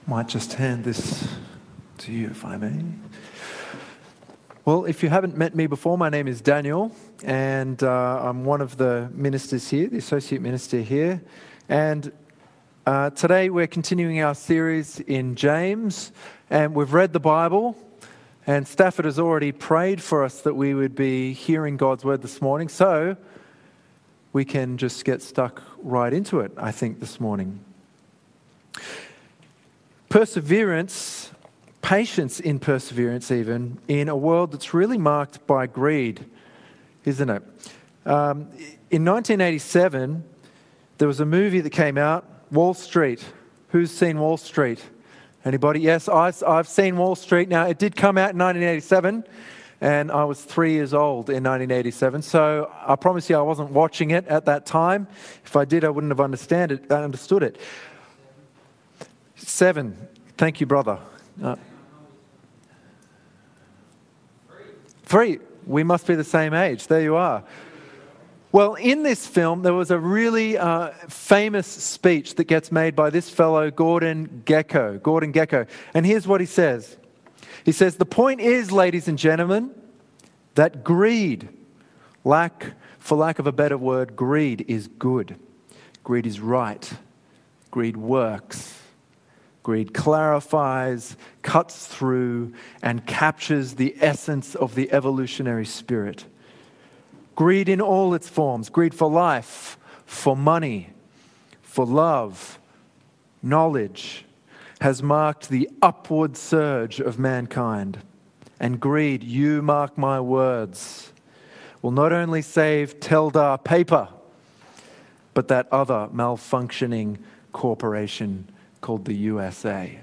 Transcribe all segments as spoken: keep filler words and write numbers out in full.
Might just hand this to you, if I may. Well, if you haven't met me before, my name is Daniel, and uh, I'm one of the ministers here, the associate minister here. And uh, today we're continuing our series in James, and we've read the Bible, and Stafford has already prayed for us that we would be hearing God's word this morning, so we can just get stuck right into it, I think, this morning. Perseverance, patience in perseverance even, in a world that's really marked by greed, isn't it? Um, in nineteen eighty-seven, there was a movie that came out, Wall Street. Who's seen Wall Street? Anybody? Yes, I, I've seen Wall Street. Now, it did come out in nineteen eighty-seven, and I was three years old in nineteen eighty-seven, so I promise you I wasn't watching it at that time. If I did, I wouldn't have understand it, understood it. Seven. Thank you, brother. Uh, three. We must be the same age. There you are. Well, in this film, there was a really uh, famous speech that gets made by this fellow, Gordon Gekko. Gordon Gekko. And here's what he says. He says, "The point is, ladies and gentlemen, that greed, lack, for lack of a better word, greed is good. Greed is right. Greed works. Greed clarifies, cuts through, and captures the essence of the evolutionary spirit. Greed in all its forms, greed for life, for money, for love, knowledge, has marked the upward surge of mankind. And greed, you mark my words, will not only save Teldar paper, but that other malfunctioning corporation called the U S A."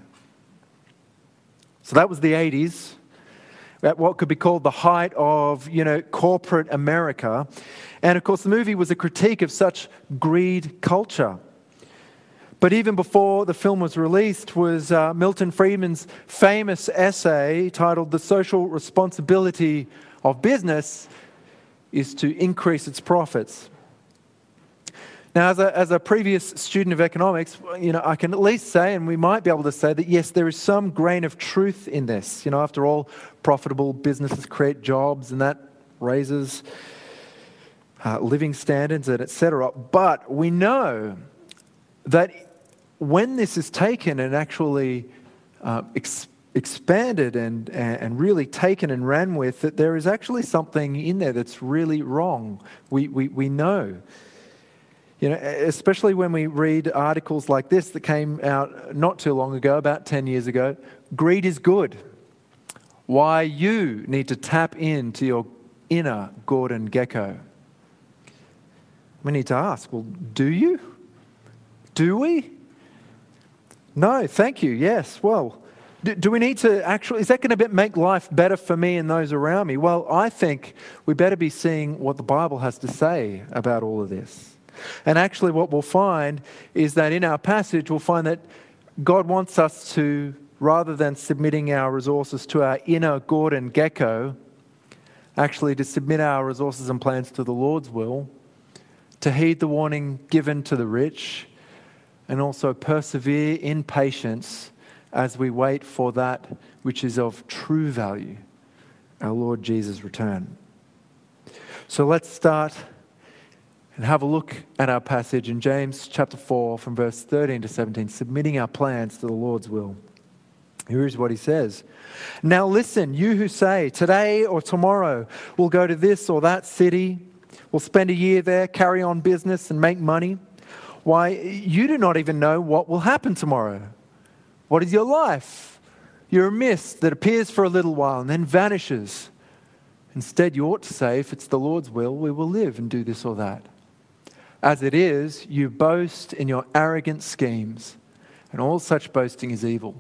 So that was the eighties, at what could be called the height of, you know, corporate America. And of course, the movie was a critique of such greed culture. But even before the film was released was uh, Milton Friedman's famous essay titled "The Social Responsibility of Business is to Increase Its Profits." Now, as a, as a previous student of economics, you know, I can at least say, and we might be able to say, that yes, there is some grain of truth in this. You know, after all, profitable businesses create jobs, and that raises uh, living standards, and et cetera. But we know that when this is taken and actually uh, ex- expanded and, and really taken and ran with, that there is actually something in there that's really wrong. We we we know. You know, especially when we read articles like this that came out not too long ago, about ten years ago. Greed is good. Why you need to tap into your inner Gordon Gekko. We need to ask, well, do you? Do we? No, thank you. Yes, well, do, do we need to actually, is that going to make life better for me and those around me? Well, I think we better be seeing what the Bible has to say about all of this. And actually what we'll find is that in our passage, we'll find that God wants us to, rather than submitting our resources to our inner Gordon Gekko, actually to submit our resources and plans to the Lord's will, to heed the warning given to the rich, and also persevere in patience as we wait for that which is of true value, our Lord Jesus' return. So let's start and have a look at our passage in James chapter four from verse thirteen to seventeen, submitting our plans to the Lord's will. Here is what he says. "Now listen, you who say, today or tomorrow we'll go to this or that city, we'll spend a year there, carry on business and make money. Why, you do not even know what will happen tomorrow. What is your life? You're a mist that appears for a little while and then vanishes. Instead, you ought to say, if it's the Lord's will, we will live and do this or that. As it is, you boast in your arrogant schemes, and all such boasting is evil.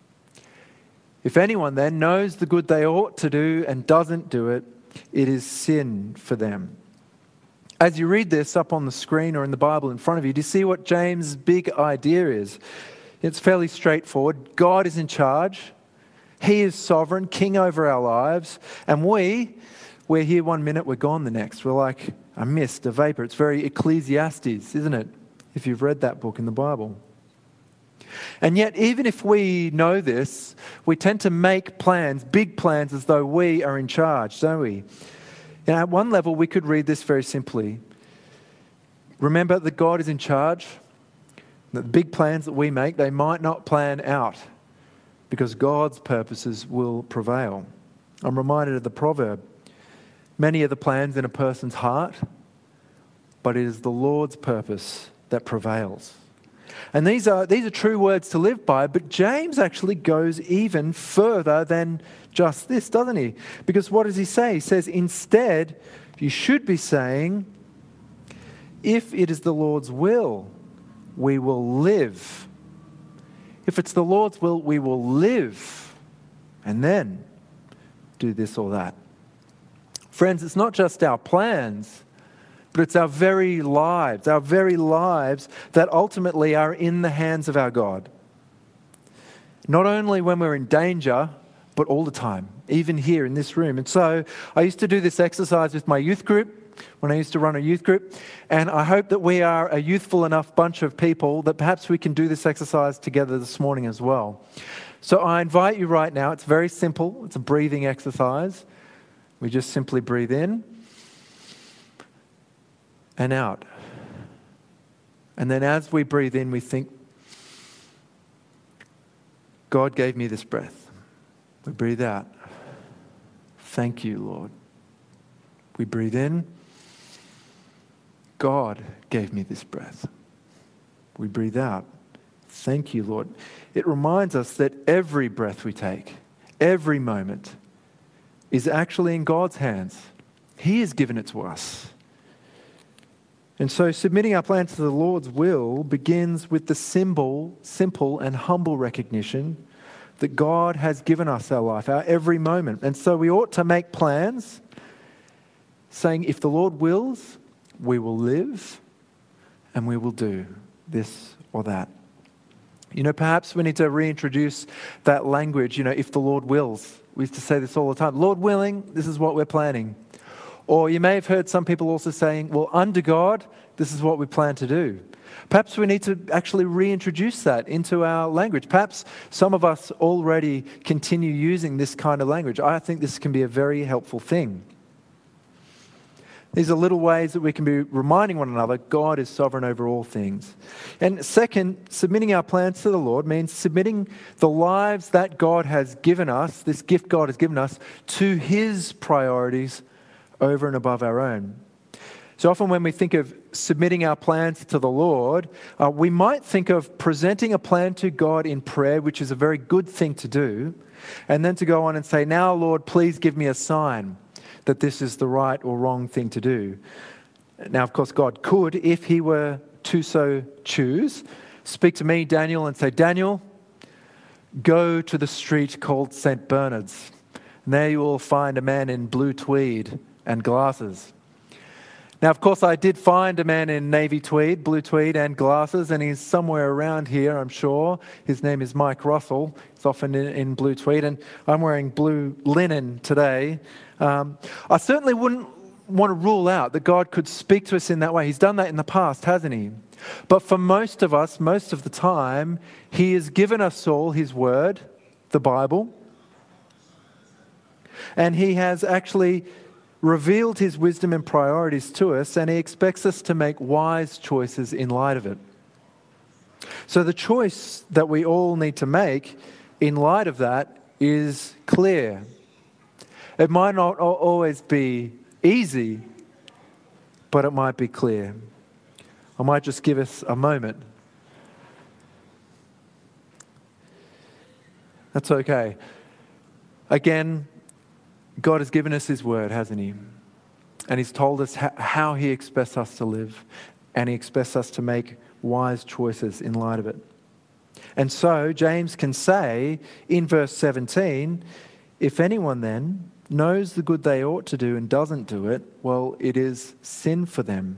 If anyone then knows the good they ought to do and doesn't do it, it is sin for them." As you read this up on the screen or in the Bible in front of you, do you see what James' big idea is? It's fairly straightforward. God is in charge. He is sovereign, king over our lives, and we, we're here one minute, we're gone the next. We're like a mist, a vapor. It's very Ecclesiastes, isn't it? If you've read that book in the Bible. And yet, even if we know this, we tend to make plans, big plans, as though we are in charge, don't we? And at one level, we could read this very simply. Remember that God is in charge, that the big plans that we make, they might not plan out because God's purposes will prevail. I'm reminded of the proverb, many are the plans in a person's heart, but it is the Lord's purpose that prevails. And these are, these are true words to live by, but James actually goes even further than just this, doesn't he? Because what does he say? He says, instead, you should be saying, if it is the Lord's will, we will live. If it's the Lord's will, we will live. And then do this or that. Friends, it's not just our plans, but it's our very lives, our very lives that ultimately are in the hands of our God. Not only when we're in danger, but all the time, even here in this room. And so I used to do this exercise with my youth group when I used to run a youth group. And I hope that we are a youthful enough bunch of people that perhaps we can do this exercise together this morning as well. So I invite you right now, it's very simple. It's a breathing exercise. We just simply breathe in and out. And then as we breathe in, we think, God gave me this breath. We breathe out. Thank you, Lord. We breathe in. God gave me this breath. We breathe out. Thank you, Lord. It reminds us that every breath we take, every moment, is actually in God's hands. He has given it to us. And so submitting our plans to the Lord's will begins with the symbol, simple and humble recognition that God has given us our life, our every moment. And so we ought to make plans saying, if the Lord wills, we will live and we will do this or that. You know, perhaps we need to reintroduce that language, you know, if the Lord wills. We used to say this all the time. Lord willing, this is what we're planning. Or you may have heard some people also saying, well, under God, this is what we plan to do. Perhaps we need to actually reintroduce that into our language. Perhaps some of us already continue using this kind of language. I think this can be a very helpful thing. These are little ways that we can be reminding one another God is sovereign over all things. And second, submitting our plans to the Lord means submitting the lives that God has given us, this gift God has given us, to His priorities over and above our own. So often when we think of submitting our plans to the Lord, uh, we might think of presenting a plan to God in prayer, which is a very good thing to do, and then to go on and say, now, Lord, please give me a sign that this is the right or wrong thing to do. Now, of course, God could, if He were to so choose, speak to me, Daniel, and say, Daniel, go to the street called Saint Bernard's. And there you will find a man in blue tweed and glasses. Now, of course, I did find a man in navy tweed, blue tweed and glasses, and he's somewhere around here, I'm sure. His name is Mike Russell. He's often in, in blue tweed, and I'm wearing blue linen today. Um, I certainly wouldn't want to rule out that God could speak to us in that way. He's done that in the past, hasn't He? But for most of us, most of the time, He has given us all His Word, the Bible, and He has actually revealed His wisdom and priorities to us, and He expects us to make wise choices in light of it. So the choice that we all need to make in light of that is clear. It might not always be easy, but it might be clear. I might just give us a moment. That's okay. Again, God has given us His Word, hasn't He? And He's told us how He expects us to live, and He expects us to make wise choices in light of it. And so James can say in verse seventeen, if anyone then knows the good they ought to do and doesn't do it, well, it is sin for them.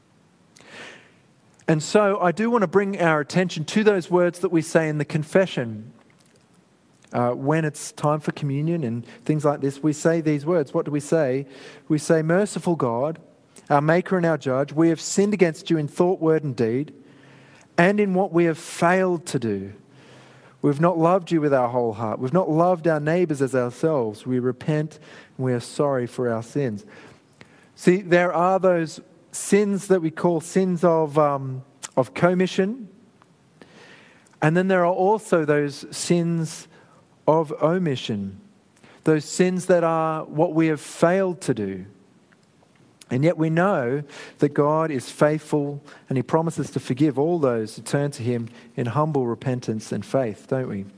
And so I do want to bring our attention to those words that we say in the confession. Uh, when it's time for communion and things like this, we say these words. What do we say? We say, merciful God, our Maker and our Judge, we have sinned against You in thought, word and deed, and in what we have failed to do. We've not loved you with our whole heart. We've not loved our neighbours as ourselves. We repent and we are sorry for our sins. See, there are those sins that we call sins of, um, of commission. And then there are also those sins of omission. Those sins that are what we have failed to do. And yet we know that God is faithful and He promises to forgive all those who turn to Him in humble repentance and faith, don't we?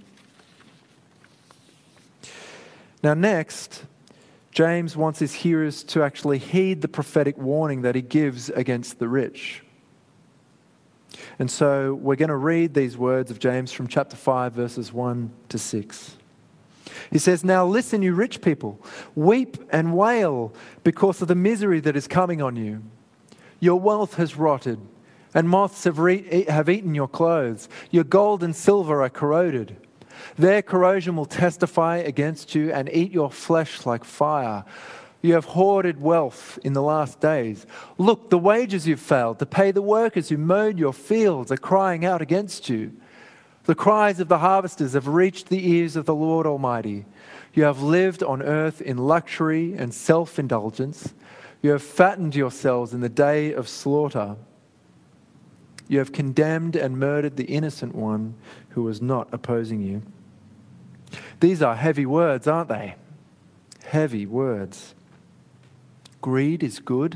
Now next, James wants his hearers to actually heed the prophetic warning that he gives against the rich. And so we're going to read these words of James from chapter five, verses one to six. He says, "Now listen, you rich people, weep and wail because of the misery that is coming on you. Your wealth has rotted, and moths have, re- have eaten your clothes. Your gold and silver are corroded. Their corrosion will testify against you and eat your flesh like fire. You have hoarded wealth in the last days. Look, the wages you've failed to pay the workers who mowed your fields are crying out against you. The cries of the harvesters have reached the ears of the Lord Almighty. You have lived on earth in luxury and self-indulgence. You have fattened yourselves in the day of slaughter. You have condemned and murdered the innocent one who was not opposing you." These are heavy words, aren't they? Heavy words. Greed is good.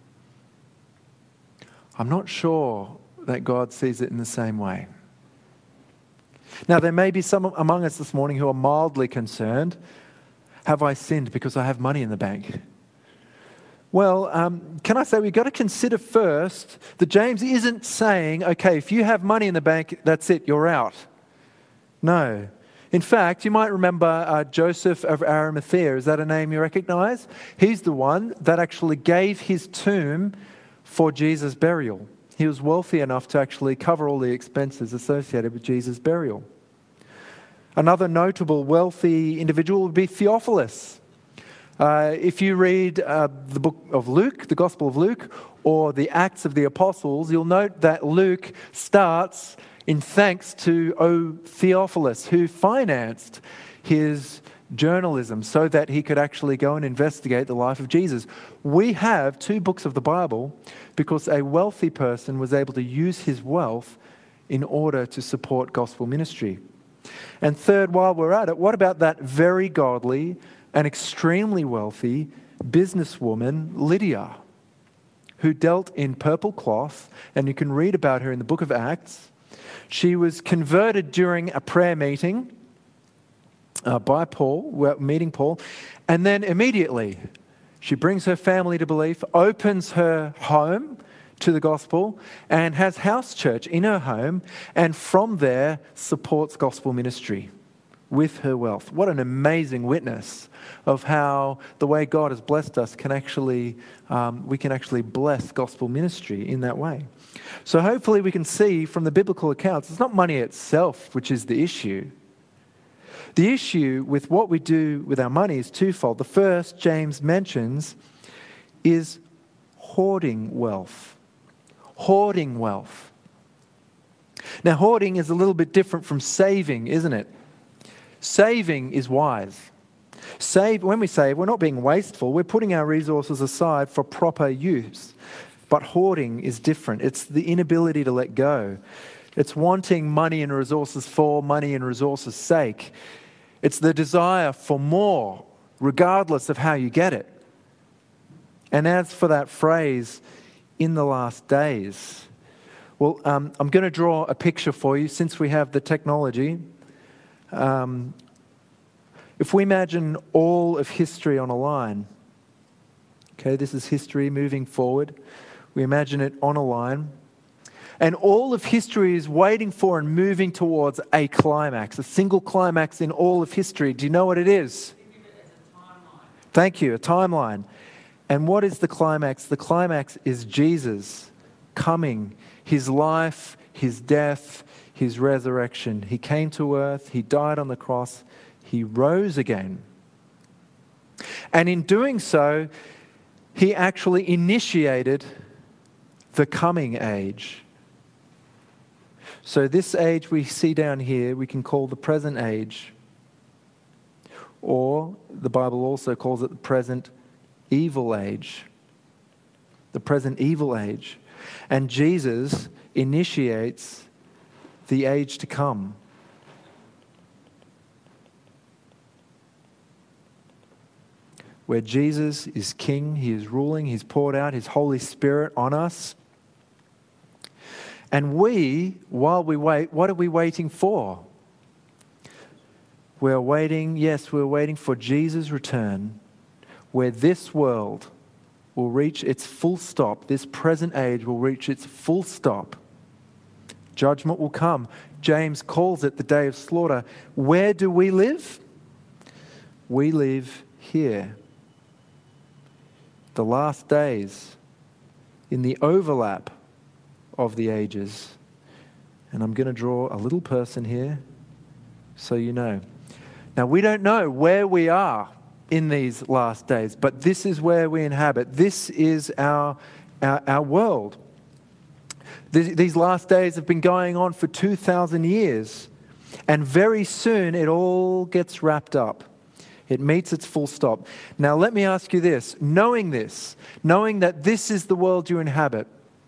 I'm not sure that God sees it in the same way. Now, there may be some among us this morning who are mildly concerned. Have I sinned because I have money in the bank? Well, um, can I say we've got to consider first that James isn't saying, okay, if you have money in the bank, that's it, you're out. No. In fact, you might remember uh, Joseph of Arimathea. Is that a name you recognize? He's the one that actually gave his tomb for Jesus' burial. He was wealthy enough to actually cover all the expenses associated with Jesus' burial. Another notable wealthy individual would be Theophilus. Uh, if you read uh, the book of Luke, the Gospel of Luke, or the Acts of the Apostles, you'll note that Luke starts in thanks to O Theophilus, who financed his journalism so that he could actually go and investigate the life of Jesus. We have two books of the Bible because a wealthy person was able to use his wealth in order to support gospel ministry. And third, while we're at it, what about that very godly and extremely wealthy businesswoman, Lydia, who dealt in purple cloth, and you can read about her in the book of Acts. She was converted during a prayer meeting uh, by Paul, meeting Paul, and then immediately she brings her family to belief, opens her home to the gospel, and has house church in her home, and from there supports gospel ministry with her wealth. What an amazing witness of how the way God has blessed us can actually, um, we can actually bless gospel ministry in that way. So hopefully we can see from the biblical accounts, it's not money itself which is the issue. The issue with what we do with our money is twofold. The first, James mentions, is hoarding wealth. Hoarding wealth. Now, hoarding is a little bit different from saving, isn't it? Saving is wise. Save, when we save, we're not being wasteful. We're putting our resources aside for proper use. But hoarding is different. It's the inability to let go. It's wanting money and resources for money and resources' sake. It's the desire for more, regardless of how you get it. And as for that phrase, in the last days, well, um, I'm going to draw a picture for you since we have the technology. Um, if we imagine all of history on a line, okay, this is history moving forward. We imagine it on a line. And all of history is waiting for and moving towards a climax, a single climax in all of history. Do you know what it is? Think of it as a timeline. Thank you, a timeline. And what is the climax? The climax is Jesus coming, his life, his death, his resurrection. He came to earth, he died on the cross, he rose again. And in doing so, he actually initiated the coming age. So this age we see down here, we can call the present age, or the Bible also calls it the present evil age. The present evil age. And Jesus initiates the age to come. Where Jesus is king, he is ruling, he's poured out his Holy Spirit on us. And we, while we wait, what are we waiting for? We're waiting, yes, we're waiting for Jesus' return, where this world will reach its full stop. This present age will reach its full stop. Judgment will come. James calls it the day of slaughter. Where do we live? We live here. The last days, in the overlap of the ages. And I'm going to draw a little person here so you know. Now, we don't know where we are in these last days, but this is where we inhabit. This is our, our, our world. These, these last days have been going on for two thousand years, and very soon it all gets wrapped up. It meets its full stop. Now, let me ask you this. Knowing this, knowing that this is the world you inhabit,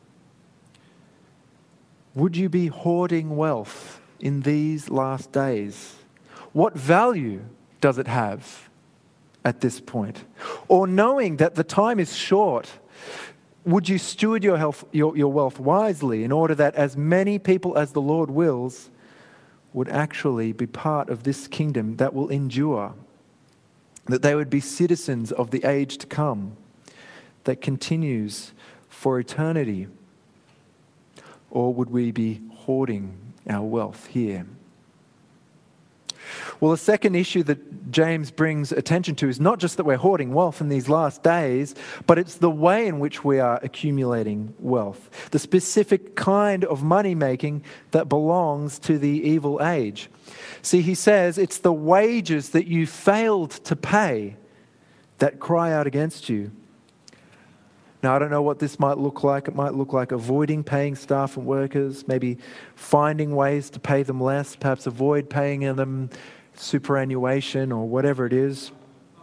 would you be hoarding wealth in these last days? What value does it have at this point? Or knowing that the time is short, would you steward your, health, your, your wealth wisely in order that as many people as the Lord wills would actually be part of this kingdom that will endure? That they would be citizens of the age to come that continues for eternity? Or would we be hoarding our wealth here? Well, the second issue that James brings attention to is not just that we're hoarding wealth in these last days, but it's the way in which we are accumulating wealth. The specific kind of money making that belongs to the evil age. See, he says it's the wages that you failed to pay that cry out against you. Now, I don't know what this might look like. It might look like avoiding paying staff and workers, maybe finding ways to pay them less, perhaps avoid paying them superannuation or whatever it is.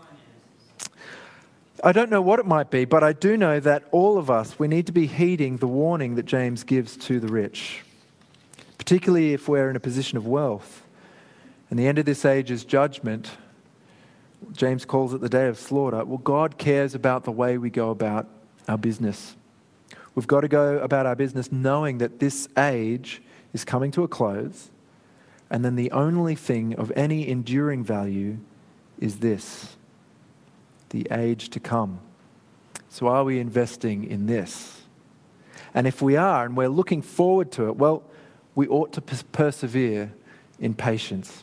I don't know what it might be, but I do know that all of us, we need to be heeding the warning that James gives to the rich, particularly if we're in a position of wealth. And the end of this age is judgment. James calls it the day of slaughter. Well, God cares about the way we go about our business. We've got to go about our business knowing that this age is coming to a close, and then the only thing of any enduring value is this, the age to come. So are we investing in this? And if we are, and we're looking forward to it, well, we ought to persevere in patience.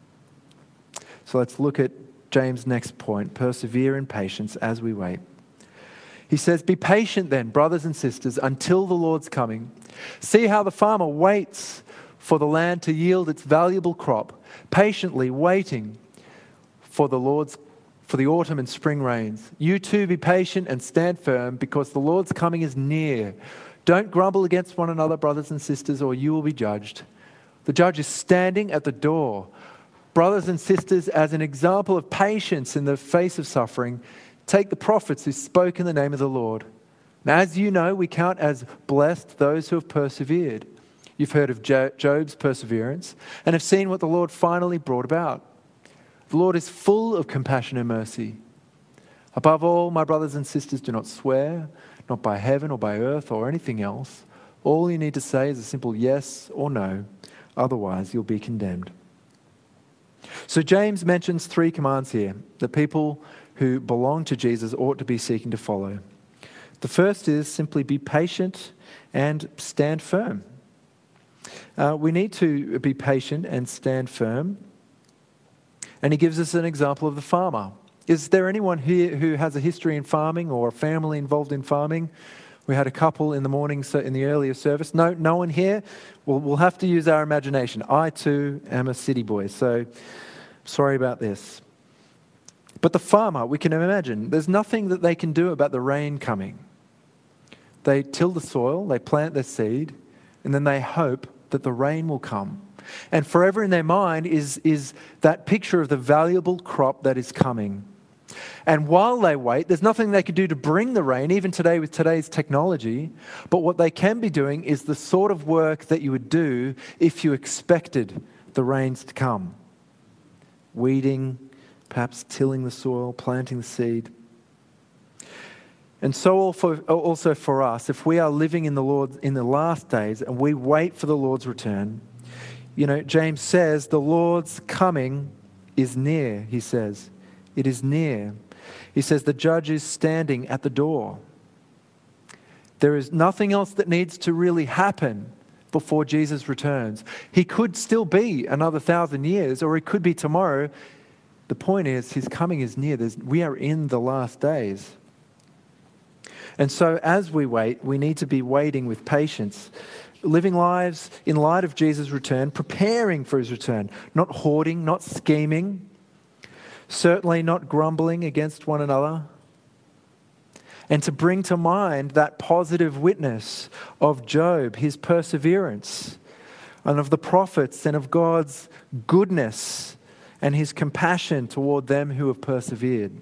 So let's look at James' next point, persevere in patience as we wait. He says, be patient then, brothers and sisters, until the Lord's coming. See how the farmer waits for the land to yield its valuable crop, patiently waiting for the Lord's for the autumn and spring rains. You too be patient and stand firm, because the Lord's coming is near. Don't grumble against one another, brothers and sisters, or you will be judged. The judge is standing at the door. Brothers and sisters, as an example of patience in the face of suffering, take the prophets who spoke in the name of the Lord. Now, as you know, we count as blessed those who have persevered. You've heard of Job's perseverance and have seen what the Lord finally brought about. The Lord is full of compassion and mercy. Above all, my brothers and sisters, do not swear, not by heaven or by earth or anything else. All you need to say is a simple yes or no. Otherwise, you'll be condemned. So James mentions three commands here that people who belong to Jesus ought to be seeking to follow. The first is simply be patient and stand firm. Uh, we need to be patient and stand firm. And he gives us an example of the farmer. Is there anyone here who has a history in farming or a family involved in farming? We had a couple in the morning, so in the earlier service. No, no one here? Well, we'll have to use our imagination. I too am a city boy, so sorry about this. But the farmer, we can imagine, there's nothing that they can do about the rain coming. They till the soil, they plant their seed, and then they hope that the rain will come. And forever in their mind is, is that picture of the valuable crop that is coming. And while they wait, there's nothing they can do to bring the rain, even today with today's technology. But what they can be doing is the sort of work that you would do if you expected the rains to come. Weeding, perhaps tilling the soil, planting the seed. And so also for us, if we are living in the Lord in the last days and we wait for the Lord's return, you know, James says the Lord's coming is near, he says. It is near. He says the judge is standing at the door. There is nothing else that needs to really happen before Jesus returns. He could still be another thousand years, or he could be tomorrow. The point is, his coming is near. There's, we are in the last days. And so as we wait, we need to be waiting with patience, living lives in light of Jesus' return, preparing for his return, not hoarding, not scheming, certainly not grumbling against one another, and to bring to mind that positive witness of Job, his perseverance, and of the prophets and of God's goodness and his compassion toward them who have persevered.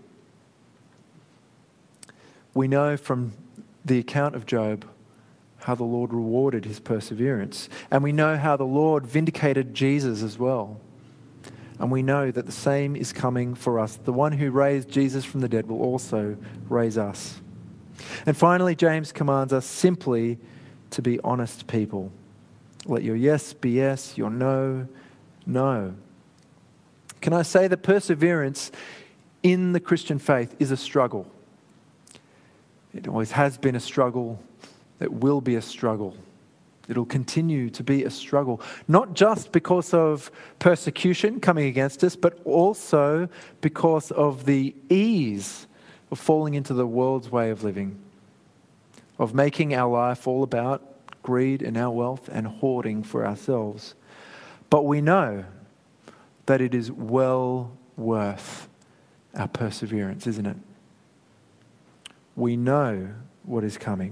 We know from the account of Job how the Lord rewarded his perseverance. And we know how the Lord vindicated Jesus as well. And we know that the same is coming for us. The one who raised Jesus from the dead will also raise us. And finally, James commands us simply to be honest people. Let your yes be yes, your no, no. Can I say that perseverance in the Christian faith is a struggle? It always has been a struggle. It will be a struggle. It'll continue to be a struggle, not just because of persecution coming against us, but also because of the ease of falling into the world's way of living, of making our life all about greed and our wealth and hoarding for ourselves. But we know that it is well worth our perseverance, isn't it? We know what is coming.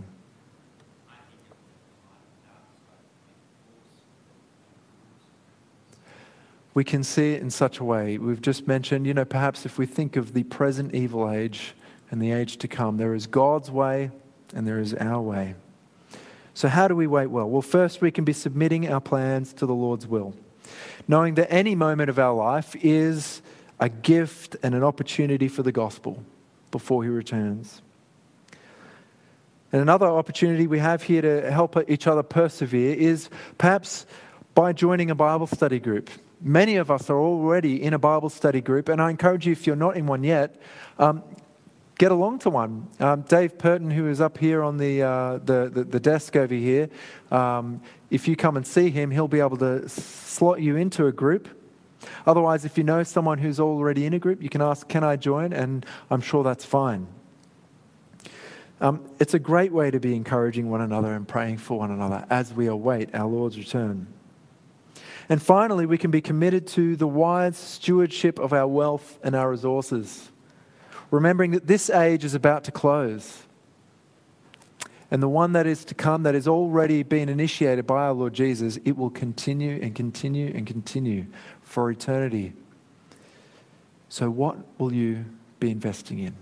We can see it in such a way. We've just mentioned, you know, perhaps if we think of the present evil age and the age to come, there is God's way and there is our way. So how do we wait well? Well, first we can be submitting our plans to the Lord's will, knowing that any moment of our life is a gift and an opportunity for the gospel before he returns. And another opportunity we have here to help each other persevere is perhaps by joining a Bible study group. Many of us are already in a Bible study group, and I encourage you, if you're not in one yet, um, get along to one. Um, Dave Purton, who is up here on the, uh, the, the, the desk over here, um, if you come and see him, he'll be able to slot you into a group. Otherwise, if you know someone who's already in a group, you can ask, can I join? And I'm sure that's fine. Um, it's a great way to be encouraging one another and praying for one another as we await our Lord's return. And finally, we can be committed to the wise stewardship of our wealth and our resources, remembering that this age is about to close. And the one that is to come, that has already been initiated by our Lord Jesus, it will continue and continue and continue for eternity. So what will you be investing in?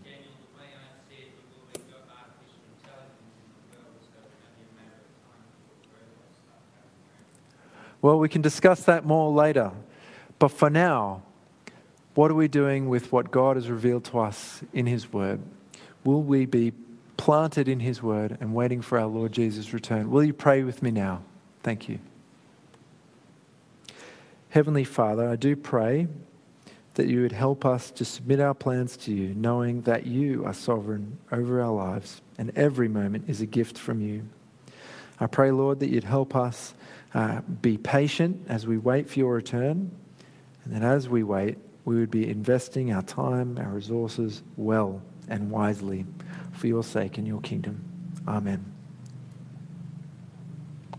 Well, we can discuss that more later. But for now, what are we doing with what God has revealed to us in his word? Will we be planted in his word and waiting for our Lord Jesus' return? Will you pray with me now? Thank you. Heavenly Father, I do pray that you would help us to submit our plans to you, knowing that you are sovereign over our lives and every moment is a gift from you. I pray, Lord, that you'd help us uh, be patient as we wait for your return, and that as we wait, we would be investing our time, our resources well and wisely for your sake and your kingdom. Amen.